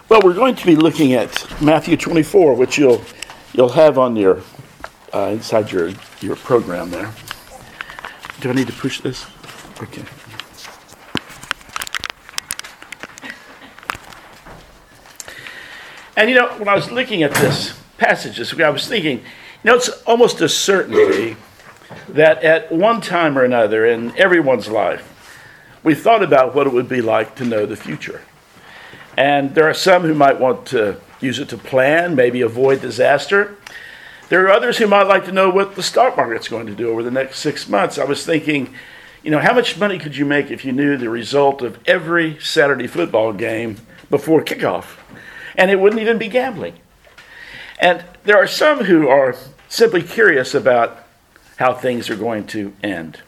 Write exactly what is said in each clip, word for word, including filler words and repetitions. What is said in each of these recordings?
Well, we're going to be looking at Matthew twenty-four, which you'll you'll have on your uh, inside your your program there. Do I need to push this? Okay. And you know, when I was looking at this passage this week, I was thinking, you know, it's almost a certainty that at one time or another in everyone's life, we thought about what it would be like to know the future. And there are some who might want to use it to plan, maybe avoid disaster. There are others who might like to know what the stock market's going to do over the next six months. I was thinking, you know, how much money could you make if you knew the result of every Saturday football game before kickoff? And it wouldn't even be gambling. And there are some who are simply curious about how things are going to end.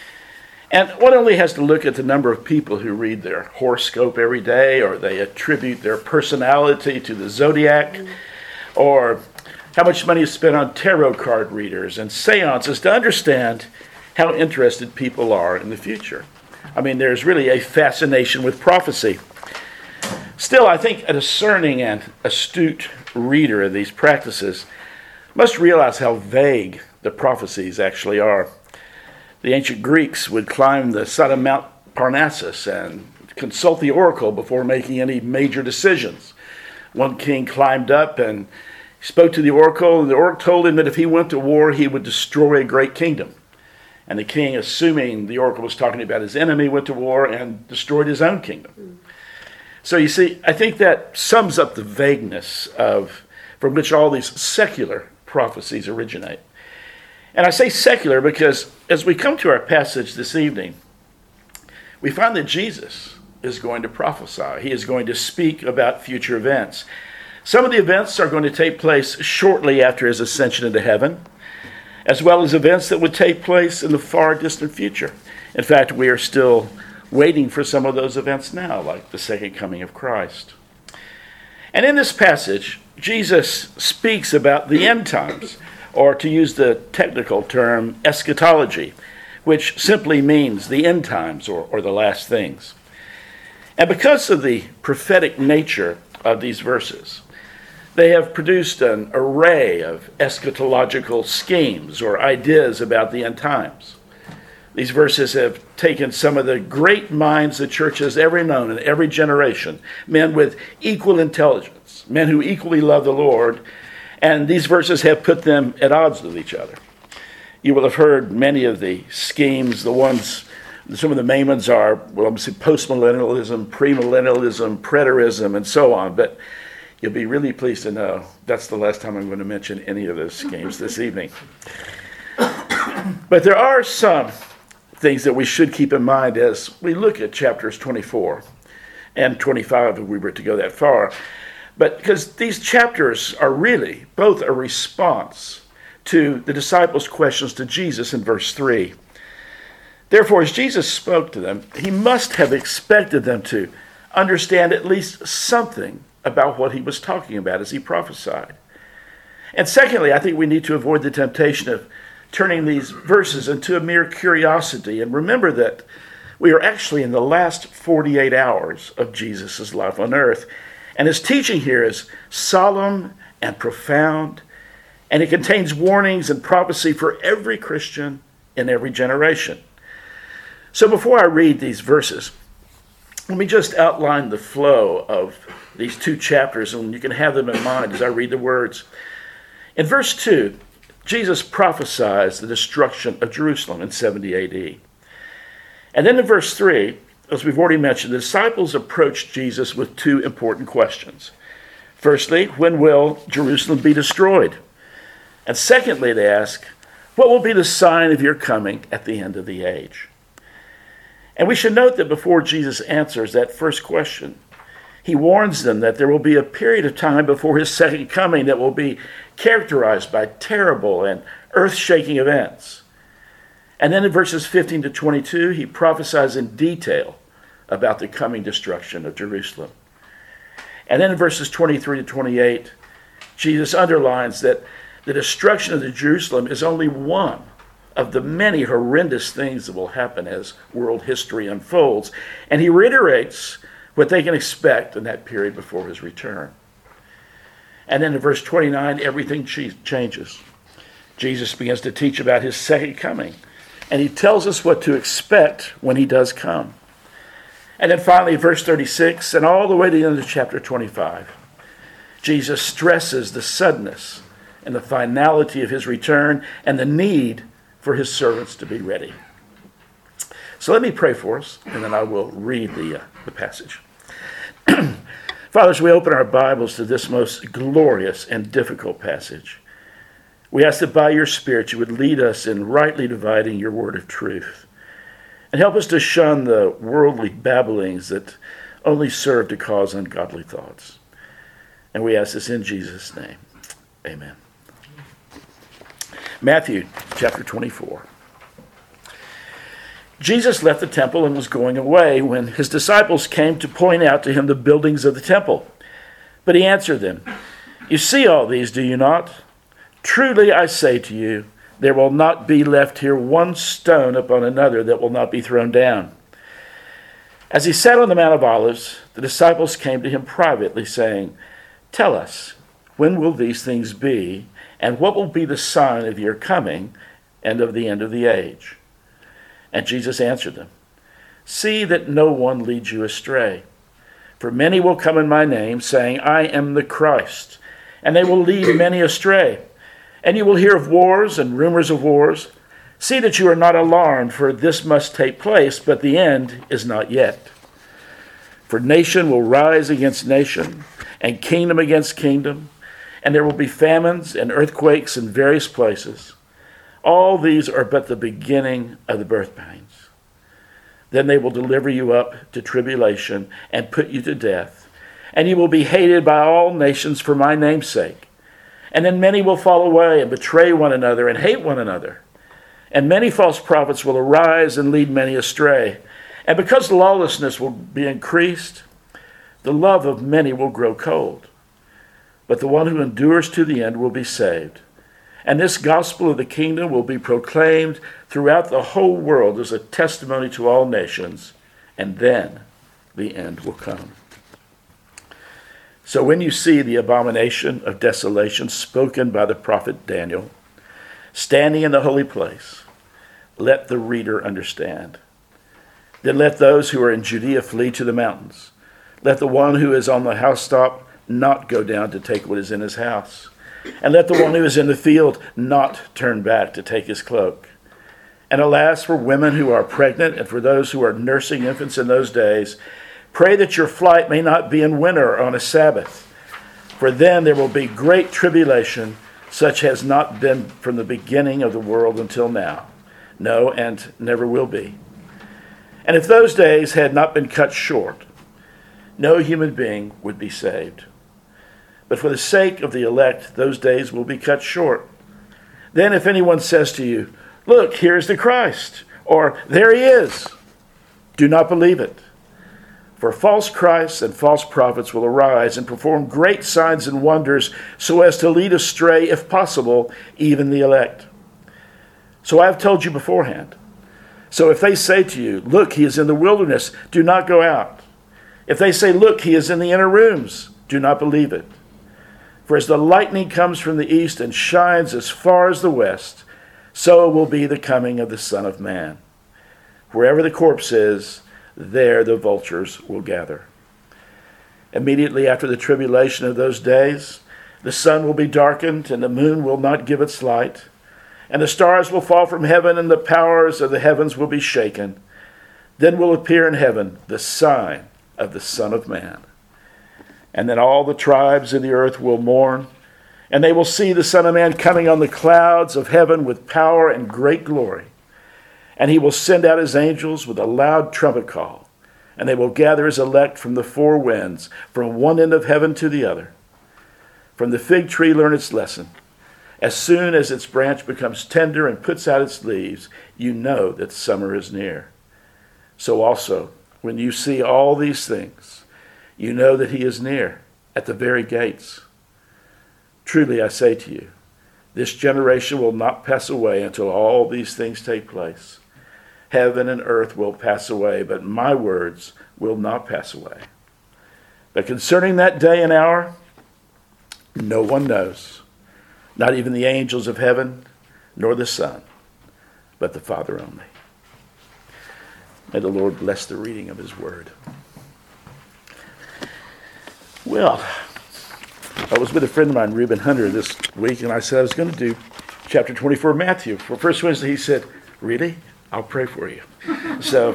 And one only has to look at the number of people who read their horoscope every day, or they attribute their personality to the zodiac, or how much money is spent on tarot card readers and seances to understand how interested people are in the future. I mean, there's really a fascination with prophecy. Still, I think a discerning and astute reader of these practices must realize how vague the prophecies actually are. The ancient Greeks would climb the side of Mount Parnassus and consult the oracle before making any major decisions. One king climbed up and spoke to the oracle, and the oracle told him that if he went to war, he would destroy a great kingdom. And the king, assuming the oracle was talking about his enemy, went to war and destroyed his own kingdom. So you see, I think that sums up the vagueness of from which all these secular prophecies originate. And I say secular because as we come to our passage this evening, we find that Jesus is going to prophesy. He is going to speak about future events. Some of the events are going to take place shortly after his ascension into heaven, as well as events that would take place in the far distant future. In fact, we are still waiting for some of those events now, like the second coming of Christ. And in this passage, Jesus speaks about the end times, or to use the technical term, eschatology, which simply means the end times or, or the last things. And because of the prophetic nature of these verses, they have produced an array of eschatological schemes or ideas about the end times. These verses have taken some of the great minds the church has ever known in every generation, men with equal intelligence, men who equally love the Lord, and these verses have put them at odds with each other. You will have heard many of the schemes. The ones, some of the main ones are, well, I'm saying postmillennialism, premillennialism, preterism, and so on. But you'll be really pleased to know that's the last time I'm going to mention any of those schemes this evening. But there are some things that we should keep in mind as we look at chapters twenty-four and twenty-five, if we were to go that far. But because these chapters are really both a response to the disciples' questions to Jesus in verse three. Therefore, as Jesus spoke to them, he must have expected them to understand at least something about what he was talking about as he prophesied. And secondly, I think we need to avoid the temptation of turning these verses into a mere curiosity. And remember that we are actually in the last forty-eight hours of Jesus' life on earth. And his teaching here is solemn and profound, and it contains warnings and prophecy for every Christian in every generation. So before I read these verses, let me just outline the flow of these two chapters, and you can have them in mind as I read the words. In verse two, Jesus prophesies the destruction of Jerusalem in seventy A D. And then in verse three, as we've already mentioned, the disciples approached Jesus with two important questions. Firstly, when will Jerusalem be destroyed? And secondly, they ask, what will be the sign of your coming at the end of the age? And we should note that before Jesus answers that first question, he warns them that there will be a period of time before his second coming that will be characterized by terrible and earth-shaking events. And then in verses fifteen to twenty-two, he prophesies in detail about the coming destruction of Jerusalem. And then in verses twenty-three to twenty-eight, Jesus underlines that the destruction of the Jerusalem is only one of the many horrendous things that will happen as world history unfolds. And he reiterates what they can expect in that period before his return. And then in verse twenty-nine, everything changes. Jesus begins to teach about his second coming, and he tells us what to expect when he does come. And then finally, verse thirty-six, and all the way to the end of chapter twenty-five, Jesus stresses the suddenness and the finality of his return and the need for his servants to be ready. So let me pray for us, and then I will read the, uh, the passage. Father, as we open our Bibles to this most glorious and difficult passage, we ask that by your Spirit you would lead us in rightly dividing your word of truth, and help us to shun the worldly babblings that only serve to cause ungodly thoughts. And we ask this in Jesus' name. Amen. Matthew chapter twenty-four. Jesus left the temple and was going away when his disciples came to point out to him the buildings of the temple. But he answered them, "You see all these, do you not? Truly I say to you, there will not be left here one stone upon another that will not be thrown down." As he sat on the Mount of Olives, the disciples came to him privately, saying, "Tell us, when will these things be, and what will be the sign of your coming and of the end of the age?" And Jesus answered them, "See that no one leads you astray. For many will come in my name, saying, 'I am the Christ,' and they will lead many astray. And you will hear of wars and rumors of wars. See that you are not alarmed, for this must take place, but the end is not yet. For nation will rise against nation, and kingdom against kingdom, and there will be famines and earthquakes in various places. All these are but the beginning of the birth pains. Then they will deliver you up to tribulation and put you to death, and you will be hated by all nations for my name's sake. And then many will fall away and betray one another and hate one another. And many false prophets will arise and lead many astray. And because lawlessness will be increased, the love of many will grow cold. But the one who endures to the end will be saved. And this gospel of the kingdom will be proclaimed throughout the whole world as a testimony to all nations, and then the end will come. So when you see the abomination of desolation spoken by the prophet Daniel, standing in the holy place, let the reader understand. Then let those who are in Judea flee to the mountains. Let the one who is on the housetop not go down to take what is in his house. And let the one who is in the field not turn back to take his cloak. And alas, for women who are pregnant and for those who are nursing infants in those days, pray that your flight may not be in winter or on a Sabbath. For then there will be great tribulation, such has not been from the beginning of the world until now. No, and never will be. And if those days had not been cut short, no human being would be saved. But for the sake of the elect, those days will be cut short. Then if anyone says to you, 'Look, here's the Christ,' or 'There he is,' do not believe it. For false Christs and false prophets will arise and perform great signs and wonders so as to lead astray, if possible, even the elect. So I have told you beforehand. So if they say to you, 'Look, he is in the wilderness,' do not go out. If they say, 'Look, he is in the inner rooms,' do not believe it. For as the lightning comes from the east and shines as far as the west, so will be the coming of the Son of Man. Wherever the corpse is, there the vultures will gather. Immediately after the tribulation of those days, the sun will be darkened, and the moon will not give its light, and the stars will fall from heaven, and the powers of the heavens will be shaken. Then will appear in heaven the sign of the Son of Man. And then all the tribes of the earth will mourn, and they will see the Son of Man coming on the clouds of heaven with power and great glory. And he will send out his angels with a loud trumpet call, and they will gather his elect from the four winds, from one end of heaven to the other. From the fig tree learn its lesson. As soon as its branch becomes tender and puts out its leaves, you know that summer is near. So also, when you see all these things, you know that he is near, at the very gates. Truly I say to you, this generation will not pass away until all these things take place. Heaven and earth will pass away, but my words will not pass away. But concerning that day and hour, no one knows, not even the angels of heaven, nor the Son, but the Father only. May the Lord bless the reading of his word. Well, I was with a friend of mine, Reuben Hunter, this week, and I said I was going to do chapter twenty-four of Matthew. For First Wednesday, he said, really? I'll pray for you. So,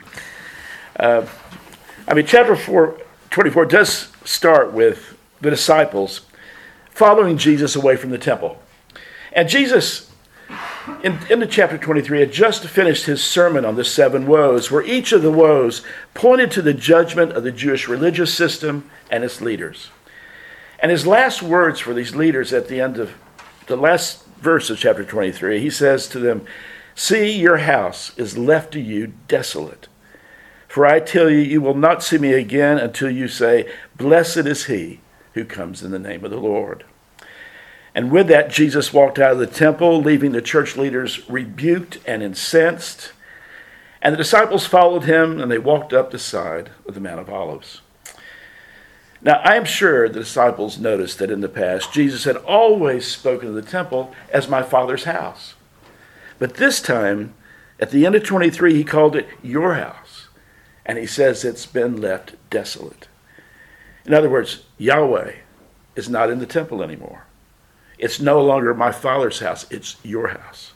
uh, I mean, chapter four, twenty-four does start with the disciples following Jesus away from the temple. And Jesus, in, in the chapter twenty-three, had just finished his sermon on the seven woes, where each of the woes pointed to the judgment of the Jewish religious system and its leaders. And his last words for these leaders at the end of the last verse of chapter twenty-three, he says to them, "See, your house is left to you desolate. For I tell you, you will not see me again until you say, 'Blessed is he who comes in the name of the Lord.'" And with that, Jesus walked out of the temple, leaving the church leaders rebuked and incensed. And the disciples followed him, and they walked up the side of the Mount of Olives. Now, I am sure the disciples noticed that in the past, Jesus had always spoken of the temple as my Father's house. But this time, at the end of twenty-three, he called it your house. And he says it's been left desolate. In other words, Yahweh is not in the temple anymore. It's no longer my Father's house, it's your house.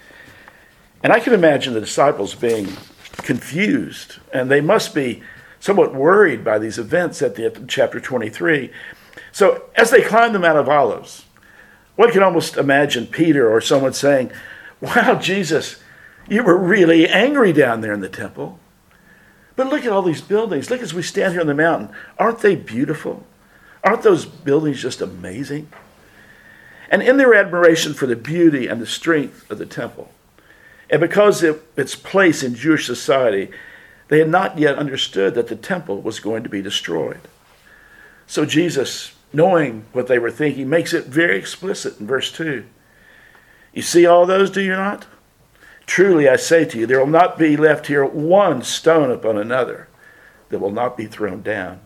And I can imagine the disciples being confused, and they must be somewhat worried by these events at the end of chapter twenty-three. So as they climb the Mount of Olives, one can almost imagine Peter or someone saying, "Wow, Jesus, you were really angry down there in the temple. But look at all these buildings. Look as we stand here on the mountain. Aren't they beautiful? Aren't those buildings just amazing?" And in their admiration for the beauty and the strength of the temple, and because of its place in Jewish society, they had not yet understood that the temple was going to be destroyed. So Jesus, knowing what they were thinking, makes it very explicit in verse two. "You see all those, do you not? Truly I say to you, there will not be left here one stone upon another that will not be thrown down."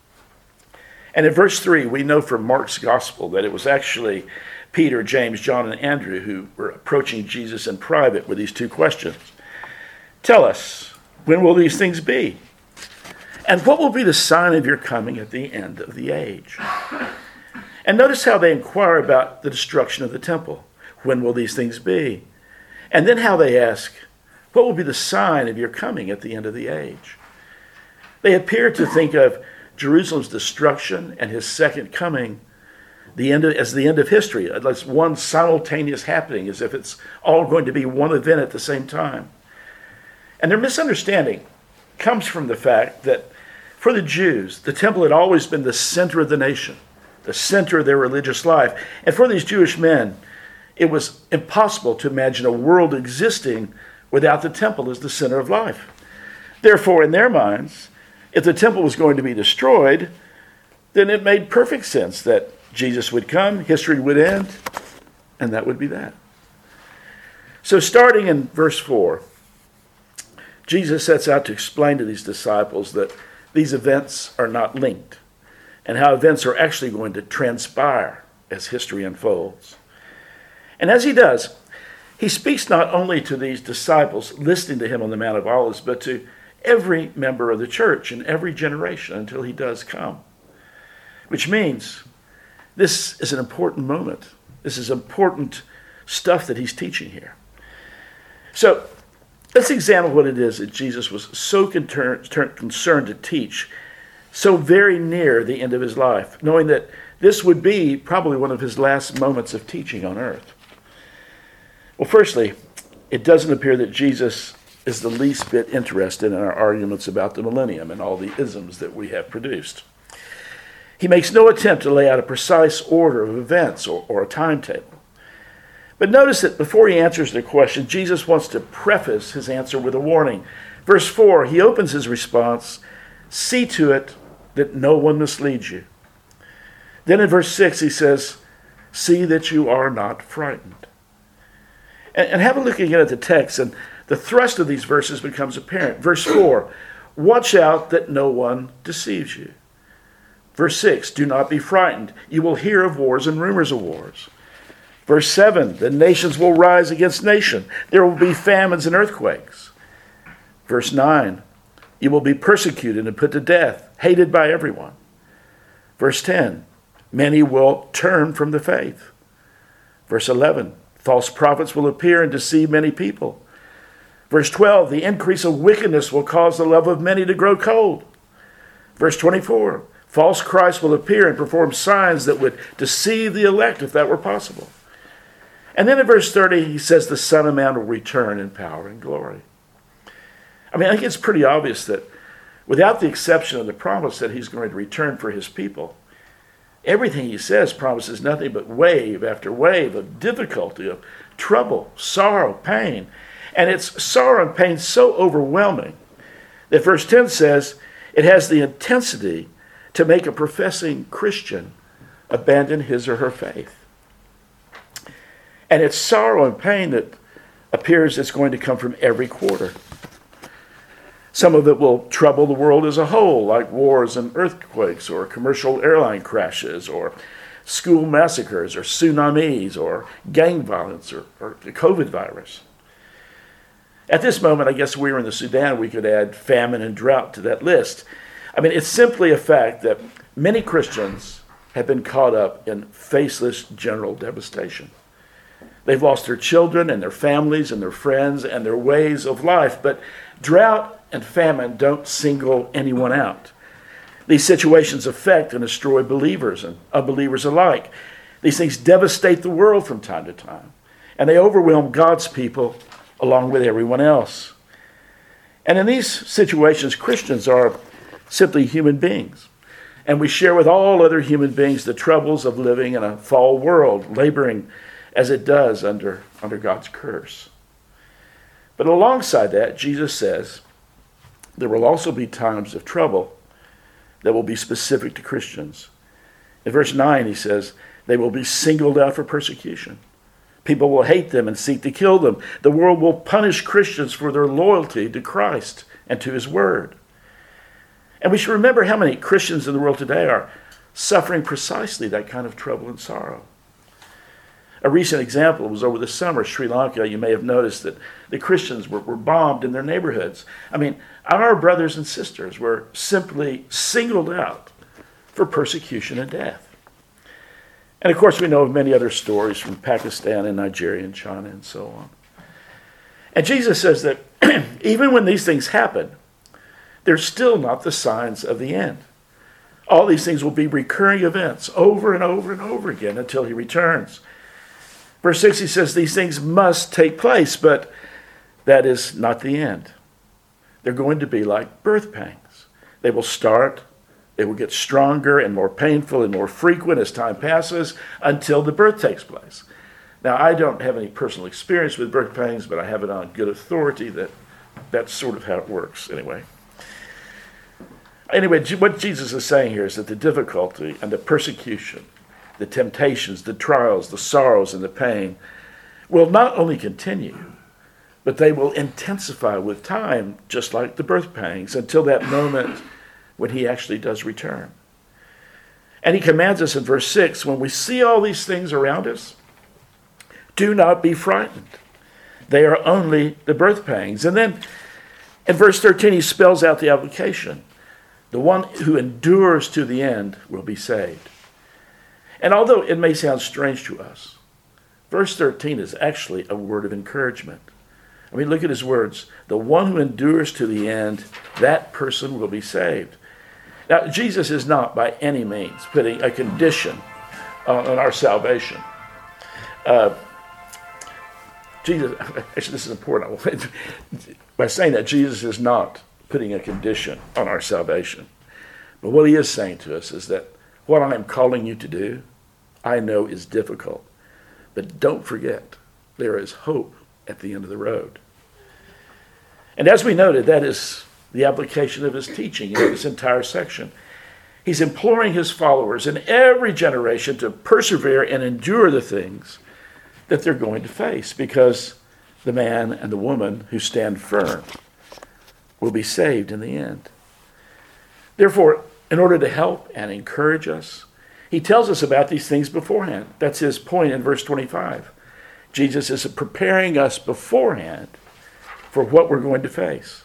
And in verse three, we know from Mark's gospel that it was actually Peter, James, John, and Andrew who were approaching Jesus in private with these two questions. "Tell us, when will these things be? And what will be the sign of your coming at the end of the age?" And notice how they inquire about the destruction of the temple. When will these things be? And then how they ask, what will be the sign of your coming at the end of the age? They appear to think of Jerusalem's destruction and his second coming the end of, as the end of history, as one simultaneous happening, as if it's all going to be one event at the same time. And their misunderstanding comes from the fact that for the Jews, the temple had always been the center of the nation, the center of their religious life. And for these Jewish men, it was impossible to imagine a world existing without the temple as the center of life. Therefore, in their minds, if the temple was going to be destroyed, then it made perfect sense that Jesus would come, history would end, and that would be that. So starting in verse four, Jesus sets out to explain to these disciples that these events are not linked, and how events are actually going to transpire as history unfolds. And as he does, he speaks not only to these disciples listening to him on the Mount of Olives, but to every member of the church in every generation until he does come. Which means this is an important moment. This is important stuff that he's teaching here. So let's examine what it is that Jesus was so concerned to teach so very near the end of his life, knowing that this would be probably one of his last moments of teaching on earth. Well, firstly, it doesn't appear that Jesus is the least bit interested in our arguments about the millennium and all the isms that we have produced. He makes no attempt to lay out a precise order of events or, or a timetable. But notice that before he answers the question, Jesus wants to preface his answer with a warning. Verse four, he opens his response, "See to it that no one misleads you." Then in verse six, he says, "See that you are not frightened." And, and have a look again at the text, and the thrust of these verses becomes apparent. Verse four, "Watch out that no one deceives you." Verse six, do not be frightened. You will hear of wars and rumors of wars. Verse seven, the nations will rise against nation. There will be famines and earthquakes. Verse nine, you will be persecuted and put to death, hated by everyone. Verse ten, many will turn from the faith. Verse eleven, false prophets will appear and deceive many people. Verse twelve, the increase of wickedness will cause the love of many to grow cold. Verse twenty-four, false Christs will appear and perform signs that would deceive the elect if that were possible. And then in verse thirty, he says the Son of Man will return in power and glory. I mean, I think it's pretty obvious that without the exception of the promise that he's going to return for his people, everything he says promises nothing but wave after wave of difficulty, of trouble, sorrow, pain. And it's sorrow and pain so overwhelming that verse ten says it has the intensity to make a professing Christian abandon his or her faith. And it's sorrow and pain that appears it's going to come from every quarter. Some of it will trouble the world as a whole, like wars and earthquakes, or commercial airline crashes, or school massacres, or tsunamis, or gang violence, or, or the COVID virus. At this moment, I guess we were in the Sudan, we could add famine and drought to that list. I mean, it's simply a fact that many Christians have been caught up in faceless general devastation. They've lost their children and their families and their friends and their ways of life, but drought and famine don't single anyone out. These situations affect and destroy believers and unbelievers alike. These things devastate the world from time to time, and they overwhelm God's people along with everyone else. And in these situations, Christians are simply human beings, and we share with all other human beings the troubles of living in a fallen world, laboring as it does under, under God's curse. But alongside that, Jesus says there will also be times of trouble that will be specific to Christians. In verse nine, he says, they will be singled out for persecution. People will hate them and seek to kill them. The world will punish Christians for their loyalty to Christ and to his word. And we should remember how many Christians in the world today are suffering precisely that kind of trouble and sorrow. A recent example was over the summer, Sri Lanka. You may have noticed that the Christians were, were bombed in their neighborhoods. I mean, our brothers and sisters were simply singled out for persecution and death. And of course, we know of many other stories from Pakistan and Nigeria and China and so on. And Jesus says that even when these things happen, they're still not the signs of the end. All these things will be recurring events over and over and over again until he returns. Verse six, he says these things must take place, but that is not the end. They're going to be like birth pangs. They will start, they will get stronger and more painful and more frequent as time passes until the birth takes place. Now, I don't have any personal experience with birth pangs, but I have it on good authority that that's sort of how it works anyway. Anyway, what Jesus is saying here is that the difficulty and the persecution, the temptations, the trials, the sorrows, and the pain will not only continue, but they will intensify with time, just like the birth pangs, until that moment when he actually does return. And he commands us in verse six, when we see all these things around us, do not be frightened. They are only the birth pangs. And then in verse thirteen, he spells out the application. The one who endures to the end will be saved. And although it may sound strange to us, verse thirteen is actually a word of encouragement. I mean, look at his words. The one who endures to the end, that person will be saved. Now, Jesus is not by any means putting a condition on, on our salvation. Uh, Jesus, actually, this is important. By saying that, Jesus is not putting a condition on our salvation. But what he is saying to us is that what I am calling you to do, I know is difficult. But don't forget, there is hope at the end of the road. And as we noted, that is the application of his teaching in this entire section. He's imploring his followers in every generation to persevere and endure the things that they're going to face, because the man and the woman who stand firm will be saved in the end. Therefore, in order to help and encourage us. He tells us about these things beforehand. That's his point in verse twenty-five. Jesus is preparing us beforehand for what we're going to face.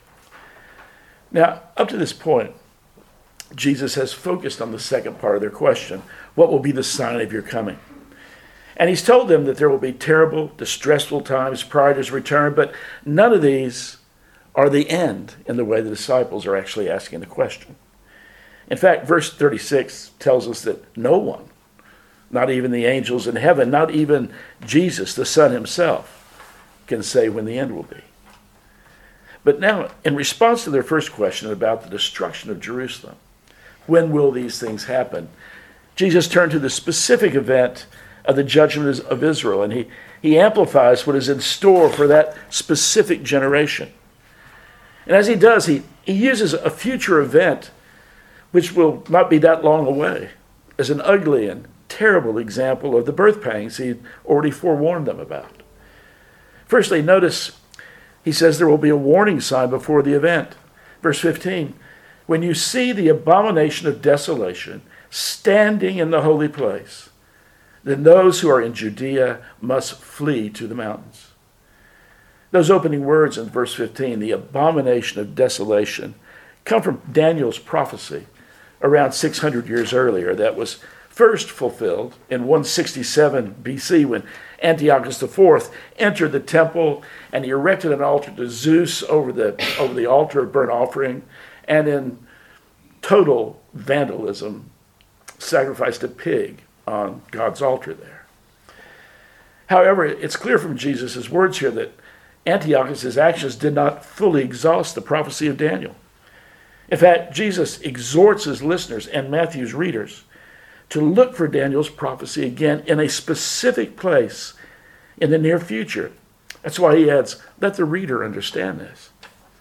Now, up to this point, Jesus has focused on the second part of their question. What will be the sign of your coming? And he's told them that there will be terrible, distressful times prior to his return, but none of these are the end in the way the disciples are actually asking the question. In fact, verse thirty-six tells us that no one, not even the angels in heaven, not even Jesus, the Son himself, can say when the end will be. But now, in response to their first question about the destruction of Jerusalem, when will these things happen? Jesus turned to the specific event of the judgment of Israel, and he, he amplifies what is in store for that specific generation. And as he does, he, he uses a future event which will not be that long away as an ugly and terrible example of the birth pangs he already forewarned them about. Firstly, notice he says there will be a warning sign before the event. Verse fifteen, when you see the abomination of desolation standing in the holy place, then those who are in Judea must flee to the mountains. Those opening words in verse fifteen, the abomination of desolation, come from Daniel's prophecy around six hundred years earlier that was first fulfilled in one sixty-seven B C when Antiochus the fourth entered the temple and he erected an altar to Zeus over the, over the altar of burnt offering, and in total vandalism sacrificed a pig on God's altar there. However, it's clear from Jesus' words here that Antiochus' actions did not fully exhaust the prophecy of Daniel. In fact, Jesus exhorts his listeners and Matthew's readers to look for Daniel's prophecy again in a specific place in the near future. That's why he adds, let the reader understand this.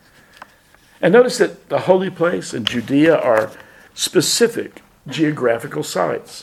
And notice that the holy place and Judea are specific geographical sites.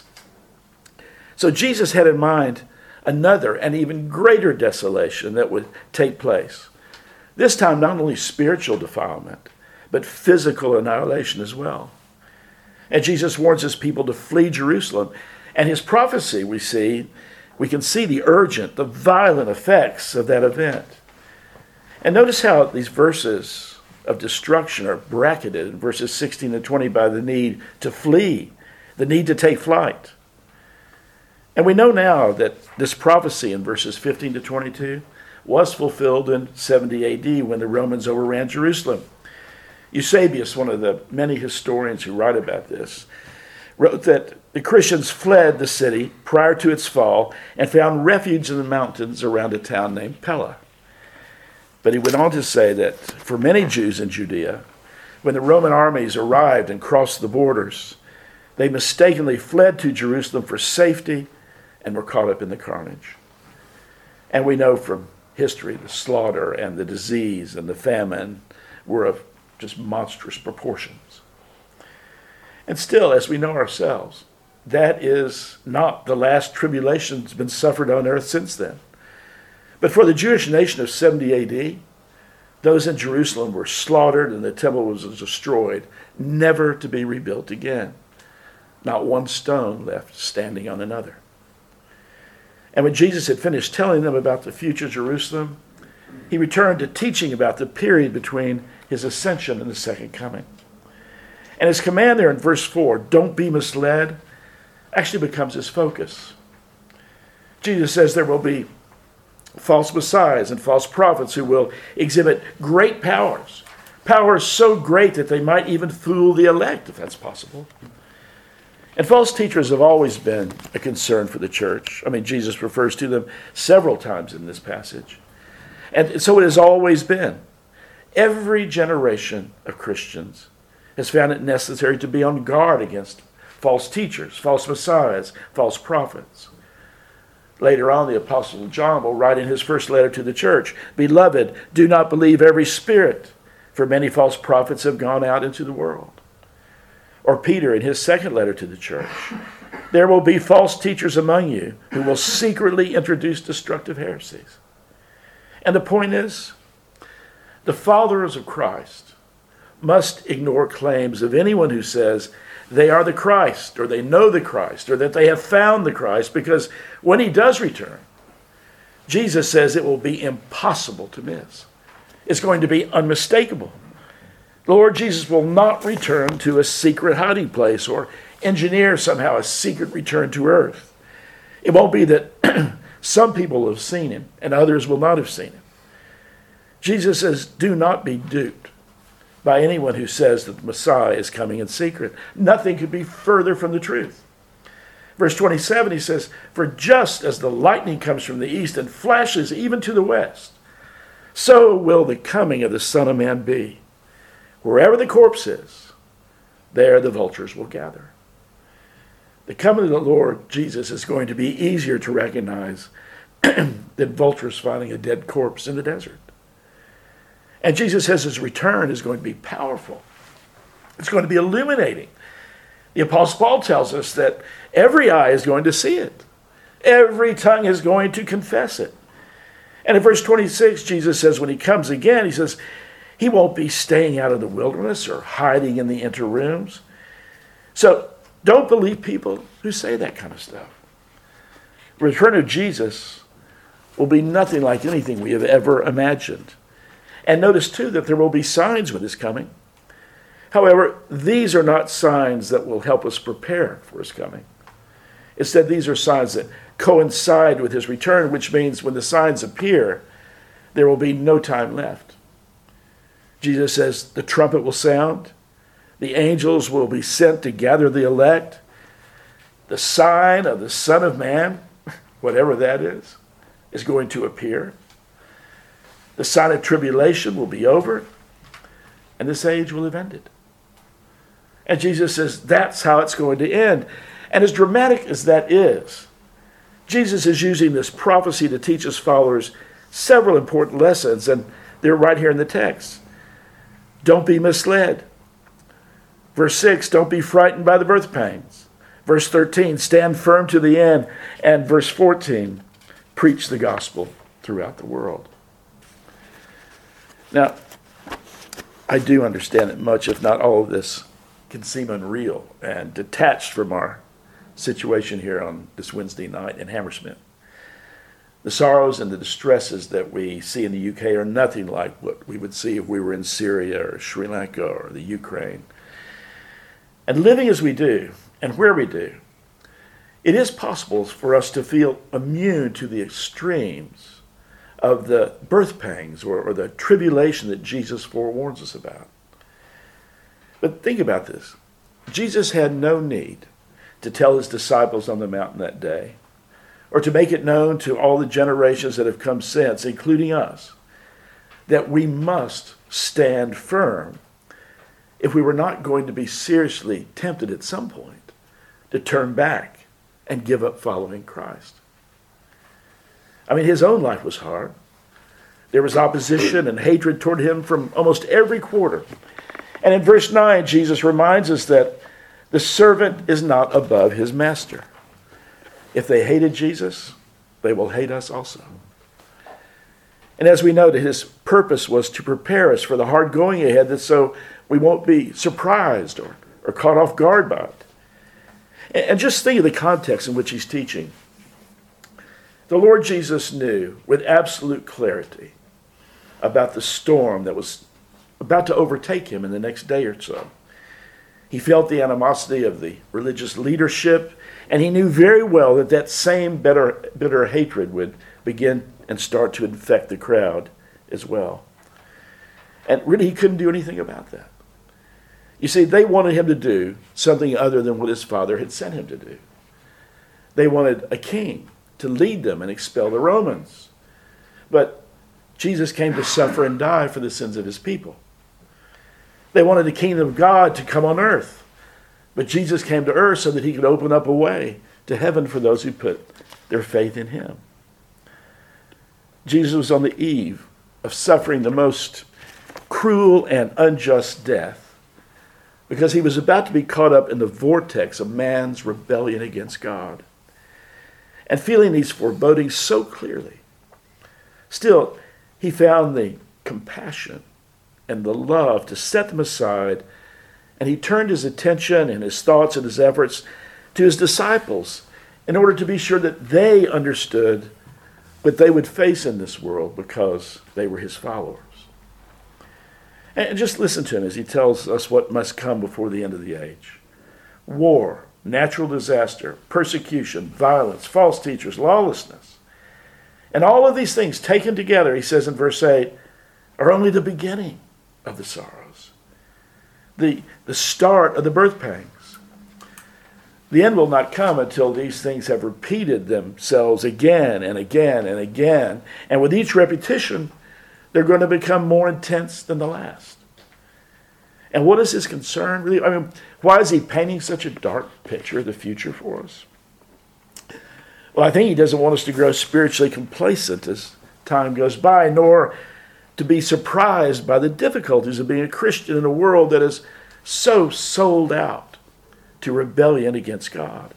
So Jesus had in mind another and even greater desolation that would take place. This time, not only spiritual defilement, but physical annihilation as well. And Jesus warns his people to flee Jerusalem. And his prophecy, we see, we can see the urgent, the violent effects of that event. And notice how these verses of destruction are bracketed in verses sixteen and twenty by the need to flee, the need to take flight. And we know now that this prophecy in verses fifteen to twenty-two was fulfilled in seventy A D when the Romans overran Jerusalem. Eusebius, one of the many historians who write about this, wrote that the Christians fled the city prior to its fall and found refuge in the mountains around a town named Pella. But he went on to say that for many Jews in Judea, when the Roman armies arrived and crossed the borders, they mistakenly fled to Jerusalem for safety and were caught up in the carnage. And we know from history the slaughter and the disease and the famine were of just monstrous proportions. And still, as we know ourselves, that is not the last tribulation that's been suffered on earth since then. But for the Jewish nation of seventy A D, those in Jerusalem were slaughtered and the temple was destroyed, never to be rebuilt again. Not one stone left standing on another. And when Jesus had finished telling them about the future Jerusalem, he returned to teaching about the period between his ascension and the second coming. And his command there in verse four, don't be misled, actually becomes his focus. Jesus says there will be false messiahs and false prophets who will exhibit great powers, powers so great that they might even fool the elect, if that's possible. And false teachers have always been a concern for the church. I mean, Jesus refers to them several times in this passage. And so it has always been. Every generation of Christians has found it necessary to be on guard against false teachers, false messiahs, false prophets. Later on, the Apostle John will write in his first letter to the church, Beloved, do not believe every spirit, for many false prophets have gone out into the world. Or Peter in his second letter to the church, there will be false teachers among you who will secretly introduce destructive heresies. And the point is, the followers of Christ must ignore claims of anyone who says they are the Christ, or they know the Christ, or that they have found the Christ, because when he does return, Jesus says it will be impossible to miss. It's going to be unmistakable. The Lord Jesus will not return to a secret hiding place or engineer somehow a secret return to earth. It won't be that some people have seen him and others will not have seen him. Jesus says, do not be duped by anyone who says that the Messiah is coming in secret. Nothing could be further from the truth. Verse twenty-seven, he says, for just as the lightning comes from the east and flashes even to the west, so will the coming of the Son of Man be. Wherever the corpse is, there the vultures will gather. The coming of the Lord Jesus is going to be easier to recognize than vultures finding a dead corpse in the desert. And Jesus says his return is going to be powerful. It's going to be illuminating. The Apostle Paul tells us that every eye is going to see it. Every tongue is going to confess it. And in verse twenty-six, Jesus says when he comes again, he says he won't be staying out in the wilderness or hiding in the inner rooms. So don't believe people who say that kind of stuff. The return of Jesus will be nothing like anything we have ever imagined. And notice too that there will be signs with his coming. However, these are not signs that will help us prepare for his coming. Instead, these are signs that coincide with his return, which means when the signs appear, there will be no time left. Jesus says the trumpet will sound, the angels will be sent to gather the elect, the sign of the Son of Man, whatever that is, is going to appear. The sign of tribulation will be over, and this age will have ended. And Jesus says that's how it's going to end. And as dramatic as that is, Jesus is using this prophecy to teach his followers several important lessons, and they're right here in the text. Don't be misled. Verse six, don't be frightened by the birth pangs. Verse thirteen, stand firm to the end. And verse fourteen, preach the gospel throughout the world. Now, I do understand that much, if not all of this, can seem unreal and detached from our situation here on this Wednesday night in Hammersmith. The sorrows and the distresses that we see in the U K are nothing like what we would see if we were in Syria or Sri Lanka or the Ukraine. And living as we do, and where we do, it is possible for us to feel immune to the extremes of the birth pangs or, or the tribulation that Jesus forewarns us about. But think about this. Jesus had no need to tell his disciples on the mountain that day, or to make it known to all the generations that have come since, including us, that we must stand firm if we were not going to be seriously tempted at some point to turn back and give up following Christ. I mean, his own life was hard. There was opposition and hatred toward him from almost every quarter. And in verse nine, Jesus reminds us that the servant is not above his master. If they hated Jesus, they will hate us also. And as we noted, his purpose was to prepare us for the hard going ahead, that so we won't be surprised or, or caught off guard by it. And, and just think of the context in which he's teaching. The Lord Jesus knew with absolute clarity about the storm that was about to overtake him in the next day or so. He felt the animosity of the religious leadership, and he knew very well that that same bitter, bitter hatred would begin and start to infect the crowd as well. And really, he couldn't do anything about that. You see, they wanted him to do something other than what his father had sent him to do. They wanted a king to lead them and expel the Romans. But Jesus came to suffer and die for the sins of his people. They wanted the kingdom of God to come on earth. But Jesus came to earth so that he could open up a way to heaven for those who put their faith in him. Jesus was on the eve of suffering the most cruel and unjust death because he was about to be caught up in the vortex of man's rebellion against God. And feeling these forebodings so clearly, still, he found the compassion and the love to set them aside, and he turned his attention and his thoughts and his efforts to his disciples in order to be sure that they understood what they would face in this world because they were his followers. And just listen to him as he tells us what must come before the end of the age. War, natural disaster, persecution, violence, false teachers, lawlessness. And all of these things taken together, he says in verse eight, are only the beginning of the sorrows, the, the start of the birth pangs. The end will not come until these things have repeated themselves again and again and again. And with each repetition, they're going to become more intense than the last. And what is his concern really? I mean, why is he painting such a dark picture of the future for us? Well, I think he doesn't want us to grow spiritually complacent as time goes by, nor to be surprised by the difficulties of being a Christian in a world that is so sold out to rebellion against God.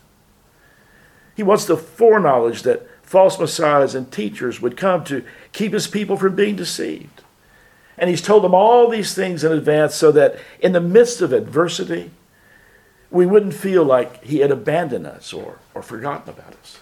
He wants the foreknowledge that false messiahs and teachers would come to keep his people from being deceived. And he's told them all these things in advance so that in the midst of adversity, we wouldn't feel like he had abandoned us or, or forgotten about us.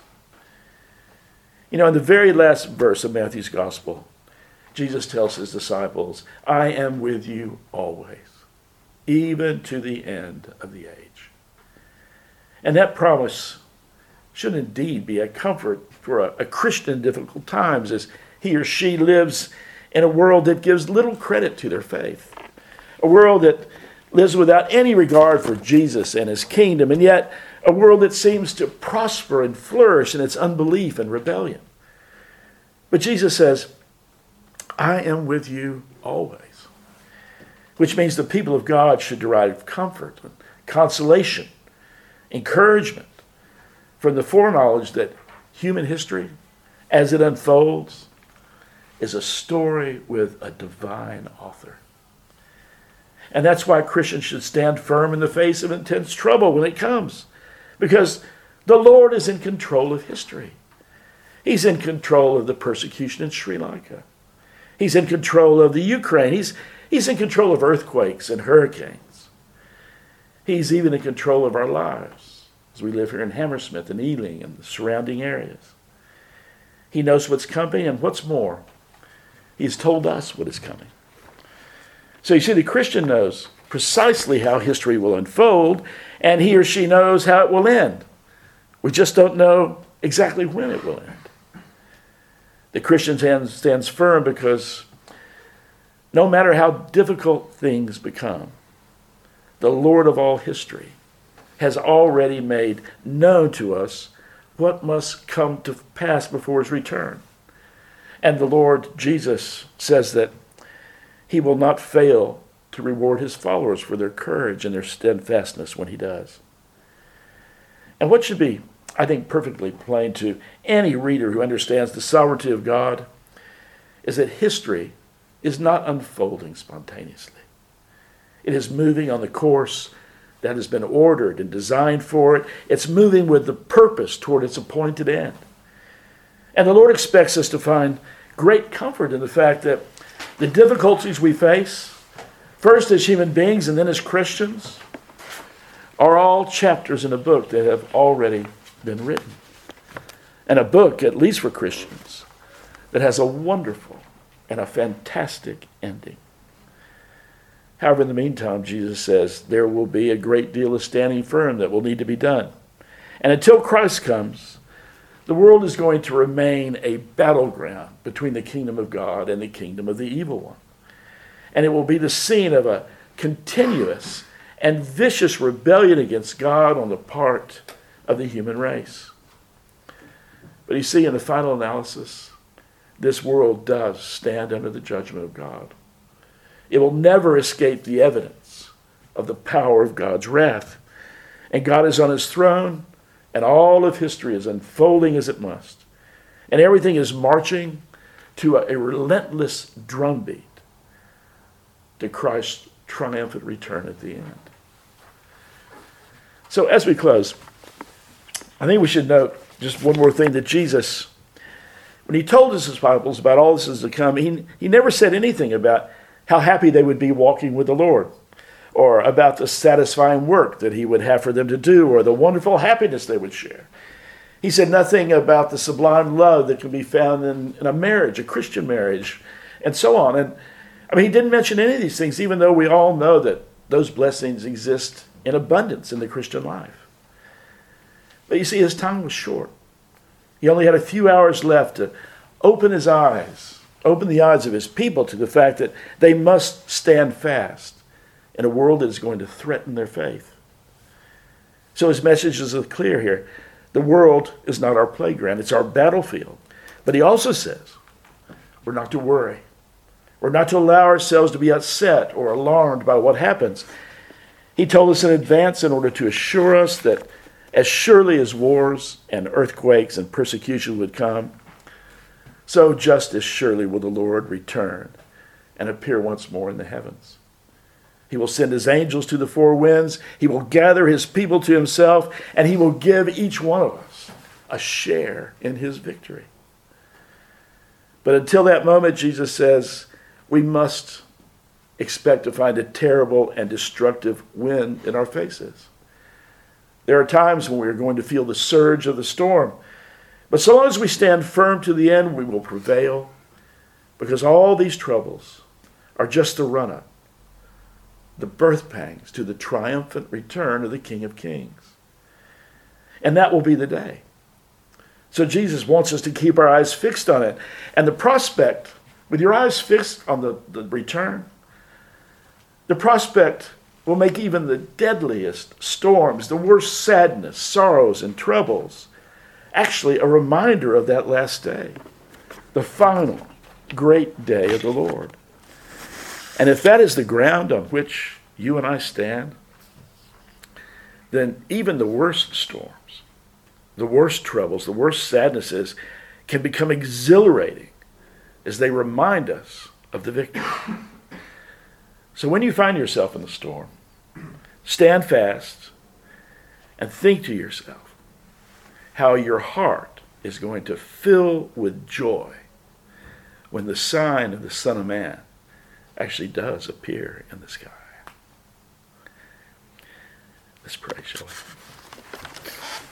You know, in the very last verse of Matthew's gospel, Jesus tells his disciples, I am with you always, even to the end of the age. And that promise should indeed be a comfort for a, a Christian in difficult times as he or she lives in a world that gives little credit to their faith, a world that lives without any regard for Jesus and his kingdom, and yet a world that seems to prosper and flourish in its unbelief and rebellion. But Jesus says, I am with you always, which means the people of God should derive comfort and consolation, encouragement from the foreknowledge that human history, as it unfolds, is a story with a divine author. And that's why Christians should stand firm in the face of intense trouble when it comes, because the Lord is in control of history. He's in control of the persecution in Sri Lanka. He's in control of the Ukraine. He's, he's in control of earthquakes and hurricanes. He's even in control of our lives as we live here in Hammersmith and Ealing and the surrounding areas. He knows what's coming, and what's more, he's told us what is coming. So you see, the Christian knows precisely how history will unfold, and he or she knows how it will end. We just don't know exactly when it will end. The Christian stands firm because no matter how difficult things become, the Lord of all history has already made known to us what must come to pass before his return. And the Lord Jesus says that he will not fail to reward his followers for their courage and their steadfastness when he does. And what should be, I think, perfectly plain to any reader who understands the sovereignty of God is that history is not unfolding spontaneously. It is moving on the course that has been ordered and designed for it. It's moving with the purpose toward its appointed end. And the Lord expects us to find great comfort in the fact that the difficulties we face, first as human beings and then as Christians, are all chapters in a book that have already been written. And a book, at least for Christians, that has a wonderful and a fantastic ending. However, in the meantime, Jesus says there will be a great deal of standing firm that will need to be done. And until Christ comes, the world is going to remain a battleground between the kingdom of God and the kingdom of the evil one. And it will be the scene of a continuous and vicious rebellion against God on the part of the human race. But you see, in the final analysis, this world does stand under the judgment of God. It will never escape the evidence of the power of God's wrath. And God is on his throne, and all of history is unfolding as it must. And everything is marching to a, a relentless drumbeat to Christ's triumphant return at the end. So as we close, I think we should note just one more thing, that Jesus, when he told his disciples about all this is to come, he, he never said anything about how happy they would be walking with the Lord, or about the satisfying work that he would have for them to do, or the wonderful happiness they would share. He said nothing about the sublime love that could be found in, in a marriage, a Christian marriage, and so on. And I mean, he didn't mention any of these things, even though we all know that those blessings exist in abundance in the Christian life. But you see, his time was short. He only had a few hours left to open his eyes, open the eyes of his people to the fact that they must stand fast in a world that is going to threaten their faith. So his message is clear here. The world is not our playground, it's our battlefield. But he also says, we're not to worry. We're not to allow ourselves to be upset or alarmed by what happens. He told us in advance in order to assure us that as surely as wars and earthquakes and persecution would come, so just as surely will the Lord return and appear once more in the heavens. He will send his angels to the four winds. He will gather his people to himself, and he will give each one of us a share in his victory. But until that moment, Jesus says, we must expect to find a terrible and destructive wind in our faces. There are times when we are going to feel the surge of the storm. But so long as we stand firm to the end, we will prevail, because all these troubles are just the run-up, the birth pangs to the triumphant return of the King of Kings. And that will be the day. So Jesus wants us to keep our eyes fixed on it. And the prospect, with your eyes fixed on the, the return, the prospect will make even the deadliest storms, the worst sadness, sorrows, and troubles, actually a reminder of that last day, the final great day of the Lord. And if that is the ground on which you and I stand, then even the worst storms, the worst troubles, the worst sadnesses can become exhilarating as they remind us of the victory. So when you find yourself in the storm, stand fast and think to yourself how your heart is going to fill with joy when the sign of the Son of Man actually does appear in the sky. Let's pray, shall we?